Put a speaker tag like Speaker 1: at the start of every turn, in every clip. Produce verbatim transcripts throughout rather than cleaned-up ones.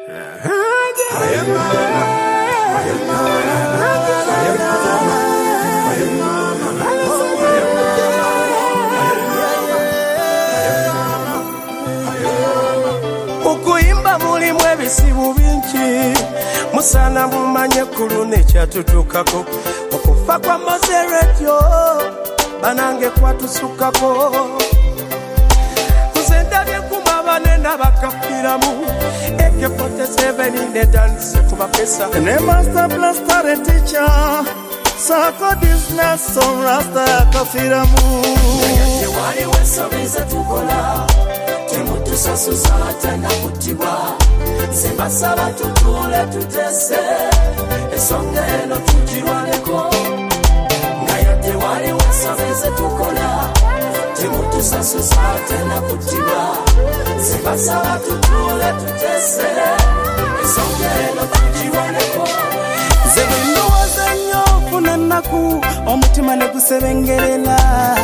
Speaker 1: Okuimba mulimu ebisibu bingi musana mumanye kulu nekyatutukako okufa kwa mazeretyo banange kwatusukako kuzendabye kumabane nabakafiramu A K forty-seven nedanise kumapesa
Speaker 2: ne master blaster a teacher sako business on rasta kafiramu
Speaker 1: yeye wali wesobiza tukola temutu sasuza tena kutiba sebasaba tutule tutese esonga eno tujirwaneko ngayate wali wesobiza tukola temutu sasuza tena kutiba sebasaba tutule tutese esonga eno tujirwaneko
Speaker 2: zebendo wazanyo kunanaku omutima negusebengerera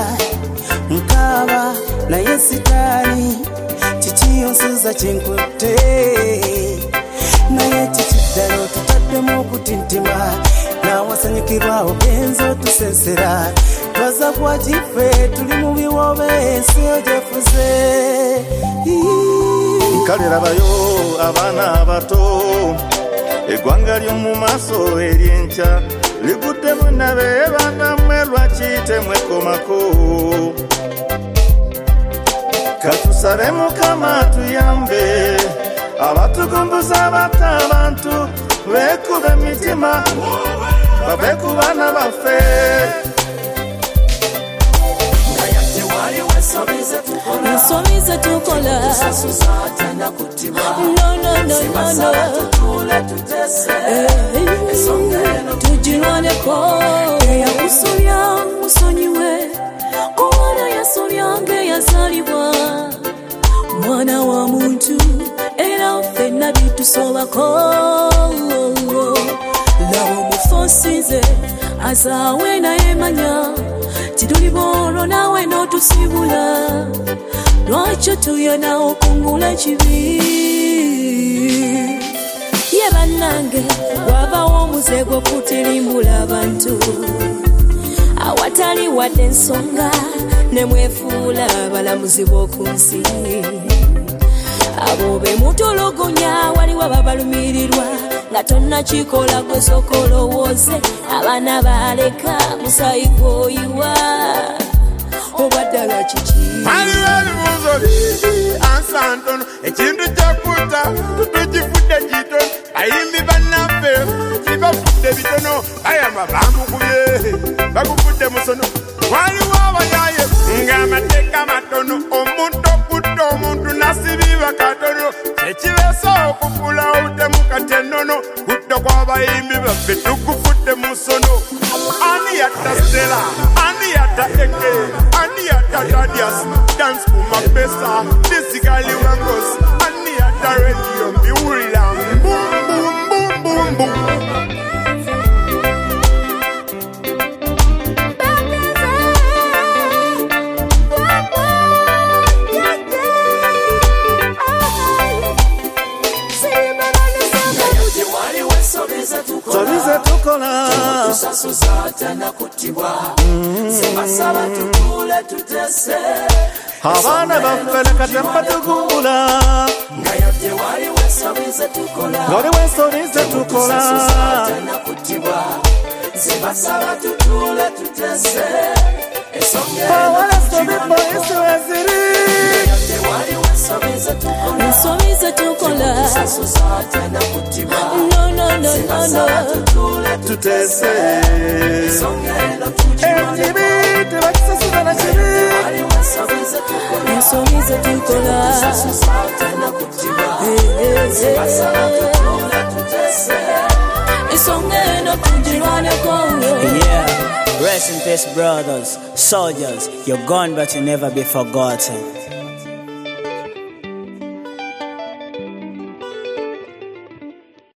Speaker 2: nkaba na yesitani chichiyo nsuza chinkote naye chichidalo tutaddemu okutintima nawasanyukirwa ogenzo tusensera twaza kwajife tuli mu biwobe ensiyo gyefuze nkalera bayo abaana abato eggwanga ly'omu maaso eryenkya liguddemu nabe banamwe lwaki temwekomako katusabe mukama tuyambe abatugumbuza bata abantu bekube emitima babe ku baana baffe
Speaker 3: nsomize tukola no no no no no tujirwaneko eyakusobya musonyiwe omwana yasobyange yazalibwa mwana wa muntu era ffenna bitusobako laba omufonsize azaawe naye manya tiduli bolo nawe notusibula lwakyo tuyona okungula ekibi ye bannange wabawo omuze gw'okutirimbula abantu awatali wadde ensonga nemwefuula abalamuzi b'oku nsi abo be mutulugunya waliwo babalumirirwa nga tonnakikola gwe sokolowooze abaana baleka musayivooyiwa obaddala kiki
Speaker 4: aliwalibuuzo bingi ansantono ekintu kyakuta tutugifudde kitono ayimbi bannaffe kibafudde bitono bayamba bambukubye bakufudde musono waliwo abanyaye ng'amateeka matono omuntu okutta omuntu nasibiba katono ekireesa okufula obutemu katenono kutta kw'abayimbi baffe tukufudde musono ani yatta Stella ani yatta Eke ani yatta Tadias dance kumapesa disikali wangos ani yatta radio mbiwulira mbum bum bum bum bum
Speaker 2: sobize tukola
Speaker 1: tusasuza tena kutibwa sebasaba tutule tutese
Speaker 2: abaana baffe nekatemba tugumbula
Speaker 1: ngayote wali wesobize tukola
Speaker 2: ngoli wesobize tukola
Speaker 1: tena kutibwa sebasaba tutule tutese
Speaker 2: awala sobibo isi weziri
Speaker 1: ngayote wali wesobize tukola
Speaker 3: nsomize tukola
Speaker 1: tusasuza tena kutibwa
Speaker 3: no no no no no
Speaker 2: tutese
Speaker 1: songelo tujibwa
Speaker 2: ekibi tebakisasuza na kibi
Speaker 3: nsomize tukola
Speaker 1: tena kutibwa
Speaker 3: sebasaba tutule tutese esonga eno tujirwaneko.
Speaker 5: Yeah, rest in peace brothers, soldiers, you're gone but you'll never be forgotten.